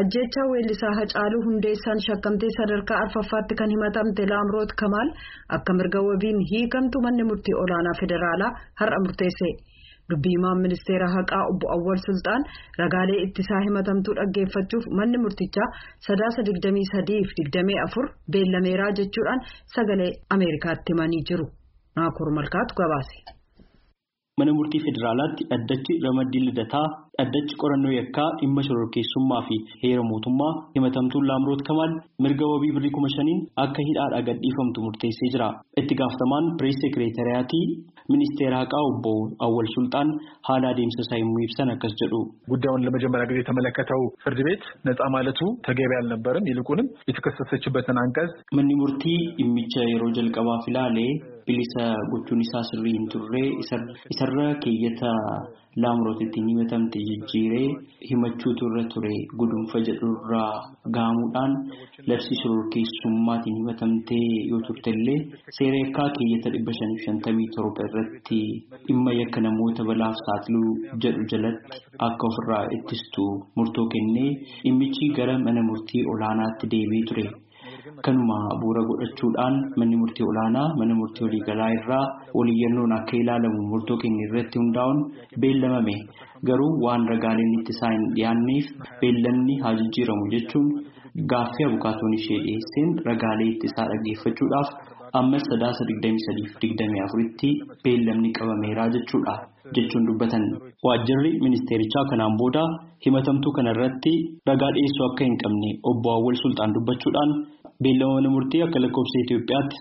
ajjeechaa weellisaa Hacaaluu Hundeessaan shakkamtee sadarkaa arfaffaatti kan himatamte Laamroot Kamaal akka mirga wabiin hiikamtu manni murtii olaanaa federaalaa har'a murteesse. Dubbii himaan ministeera haqaa obbo Awwal Sultaan ragaalee ittisaa himatamtuu dhaggeeffachuuf manni murtichaa 23-24 beellameeraa jechuudhaan sagalee Ameerikaatti himanii jiru. Naakoor Malkaatu gabaase. Mana murtii federaalaatti dhaddachi ramaddii lidataa dhaddachi qorannoo yakkaa dhimma shororkeessummaa fi heera mootummaa himatamtuun Laamroot Kamaal mirga wabii birrii 5,000 akka hidhaadhaa gadhiifamtu murteessee jira. Itti gaafatamaan pirees sekereetariyaatii ministeera haqaa obbo Awwal Sultaan haala adeemsa isaa yommuu ibsan akkas jedhu. ጉዳዩን ለመጀመሪያ ጊዜ የተመለከተው ፍርድ ቤት ነፃ ማለቱ ተገቢ አልነበረም። ይልቁንም የተከሰሰችበትን አንቀጽ manni murtii dhimmicha yeroo jalqabaaf ilaalee bilisa gochuun isaa sirrii hin turre isarra keeyyata Laamrootiin himatamte jijjiiree himachuu ture gudunfa jedhurraa gaamuudhaan labsii shororkeessummaatiin himatamtee yoo turtellee seera yakkaa keeyyata 557 irratti dhimma yakka namoota balaaf saaxiluu jedhu jalatti akka ofirraa ittistu murtoo kennee dhimmichi gara mana murtii olaanaatti deebi'ee ture. Kanuma bu'uura godhachuudhaan manni murtii olaanaa mana murtii waliigalaa irraa waliyyannoon akka ilaalamu murtoo kenne irratti hundaa'uun beellamame. Garuu waan ragaaleen ittisaa hin dhiyaanneef beellamni haa jijjiiramu jechuun gaaffii abukaatoon ishee dhiyeesseen ragaalee ittisaa dhaggeeffachuudhaaf amma 23-24tti beellamni qabameeraa jechuun dubbatan. Waajjirri ministeerichaa kanaan booda himatamtuu kanarratti ragaa dhiyeessuu akka hin qabne obbo Awwal Sultaan dubbachuudhaan beellama mana murtii akka lakkoofsa Itoophiyaatti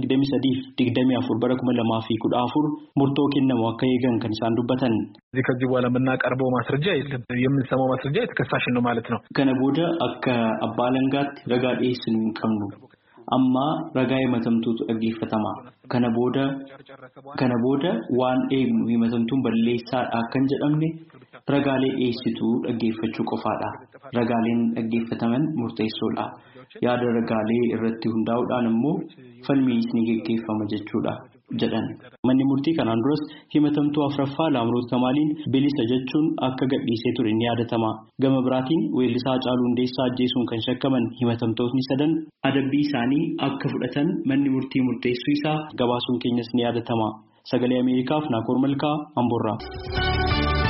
23-24/2014 murtoo kennamu akka eegan kan isaan dubbatan. ከዚህ በኋላ የምናቀርበው ማስረጃ የለም የምንሰማው ማስረጃ የተከሳሽን ነው ማለት ነው. Kana booda akka abbaa alangaatti ragaa dhiyeessinu hin qabnu. Amma ragaa himatamtuutu dhaggeeffatama. Kana booda waan eegnu himatamtuun balleessaadha kan jedhamne ragaalee dhiyeessituu dhaggeeffachuu qofaadha. Ragaaleen dhaggeeffataman murteessoodha. Yaada ragaalee irratti hundaa'uudhaan immoo falmiin ni gaggeeffama jechuudha jedhan. Manni murtii kanaan duras himatamtuu afraffaa Laamroot Kamaaliin bilisa jechuun akka gadhiisee ture ni yaadatama. Gama biraatiin weellisaa Hacaaluu Hundeessaa ajjeesuun kan shakkaman himatamtootni sadan adabbii isaanii akka fudhatan manni murtii murteessuu isaa gabaasuun keenyas ni yaadatama. Sagalee Ameerikaaf Naakoor Malkaa Amboorraa.